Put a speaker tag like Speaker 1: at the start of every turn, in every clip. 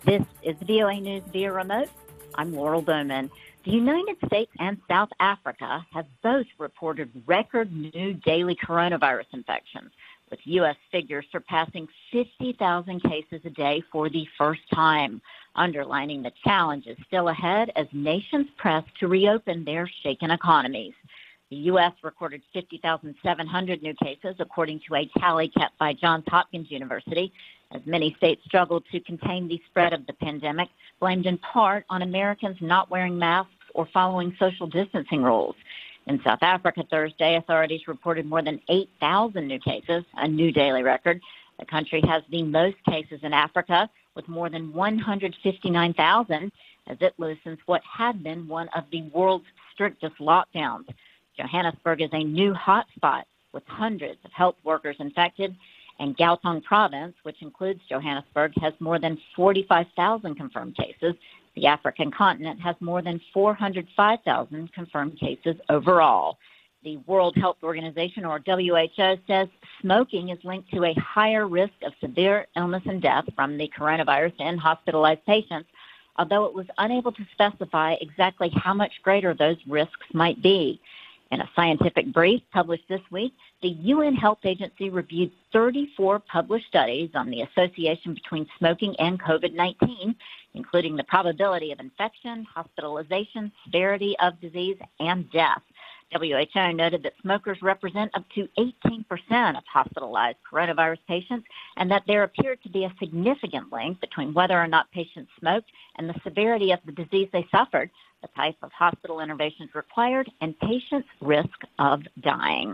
Speaker 1: This is VOA News via remote. I'm Laurel Bowman. The United States and South Africa have both reported record new daily coronavirus infections, with U.S. figures surpassing 50,000 cases a day for the first time, underlining the challenges still ahead as nations press to reopen their shaken economies. The U.S. recorded 50,700 new cases, according to a tally kept by Johns Hopkins University, as many states struggled to contain the spread of the pandemic, blamed in part on Americans not wearing masks or following social distancing rules. In South Africa Thursday, authorities reported more than 8,000 new cases, a new daily record. The country has the most cases in Africa, with more than 159,000, as it loosens what had been one of the world's strictest lockdowns. Johannesburg is a new hotspot, with hundreds of health workers infected, and Gauteng province, which includes Johannesburg, has more than 45,000 confirmed cases. The African continent has more than 405,000 confirmed cases overall. The World Health Organization, or WHO, says smoking is linked to a higher risk of severe illness and death from the coronavirus in hospitalized patients, although it was unable to specify exactly how much greater those risks might be. In a scientific brief published this week, the UN Health Agency reviewed 34 published studies on the association between smoking and COVID-19, including the probability of infection, hospitalization, severity of disease, and death. WHO noted that smokers represent up to 18% of hospitalized coronavirus patients, and that there appeared to be a significant link between whether or not patients smoked and the severity of the disease they suffered, the type of hospital interventions required, and patients' risk of dying.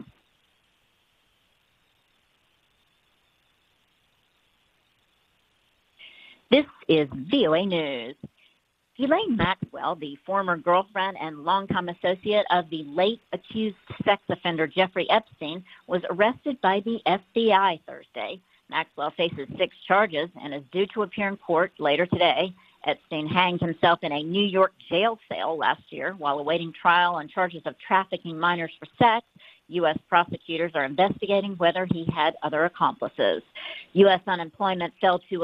Speaker 1: This is VOA News. Ghislaine Maxwell, the former girlfriend and longtime associate of the late accused sex offender Jeffrey Epstein, was arrested by the FBI Thursday. Maxwell faces 6 charges and is due to appear in court later today. Epstein hanged himself in a New York jail cell last year while awaiting trial on charges of trafficking minors for sex. U.S. prosecutors are investigating whether he had other accomplices. U.S. unemployment fell to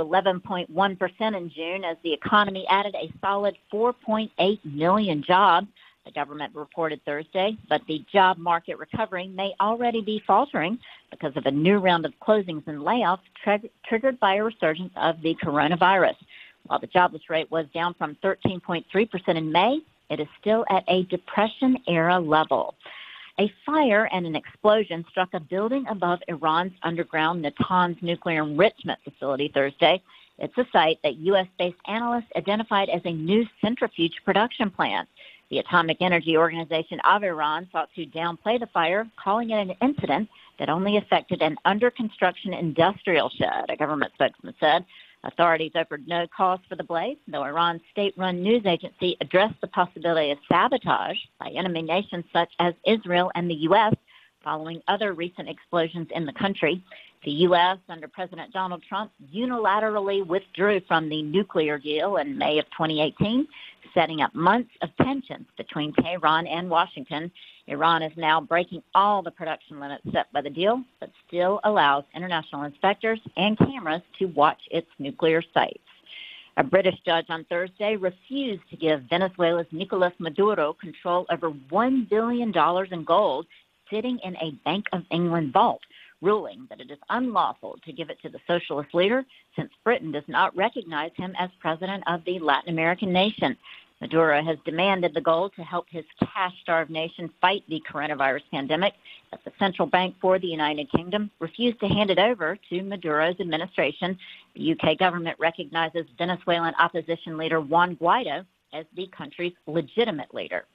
Speaker 1: 11.1% in June as the economy added a solid 4.8 million jobs, the government reported Thursday, but the job market recovery may already be faltering because of a new round of closings and layoffs triggered by a resurgence of the coronavirus. While the jobless rate was down from 13.3% in May, it is still at a Depression-era level. A fire and an explosion struck a building above Iran's underground Natanz nuclear enrichment facility Thursday. It's a site that U.S.-based analysts identified as a new centrifuge production plant. The Atomic Energy Organization of Iran sought to downplay the fire, calling it an incident that only affected an under-construction industrial shed, a government spokesman said. Authorities offered no cause for the blaze, though Iran's state-run news agency addressed the possibility of sabotage by enemy nations such as Israel and the U.S. following other recent explosions in the country. The U.S., under President Donald Trump, unilaterally withdrew from the nuclear deal in May of 2018, setting up months of tensions between Tehran and Washington. Iran is now breaking all the production limits set by the deal, but still allows international inspectors and cameras to watch its nuclear sites. A British judge on Thursday refused to give Venezuela's Nicolas Maduro control over $1 billion in gold sitting in a Bank of England vault, ruling that it is unlawful to give it to the socialist leader since Britain does not recognize him as president of the Latin American nation. Maduro has demanded the gold to help his cash-starved nation fight the coronavirus pandemic, but the central bank for the United Kingdom refused to hand it over to Maduro's administration. The UK government recognizes Venezuelan opposition leader Juan Guaido as the country's legitimate leader.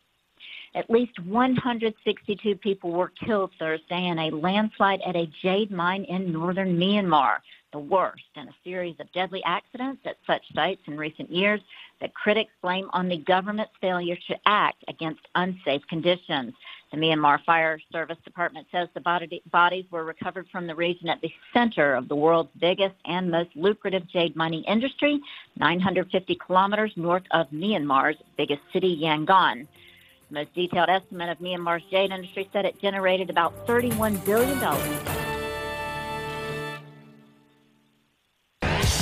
Speaker 1: At least 162 people were killed Thursday in a landslide at a jade mine in northern Myanmar, the worst in a series of deadly accidents at such sites in recent years that critics blame on the government's failure to act against unsafe conditions. The Myanmar Fire Service Department says the bodies were recovered from the region at the center of the world's biggest and most lucrative jade mining industry, 950 kilometers north of Myanmar's biggest city, Yangon. The most detailed estimate of Myanmar's jade industry said it generated about $31 billion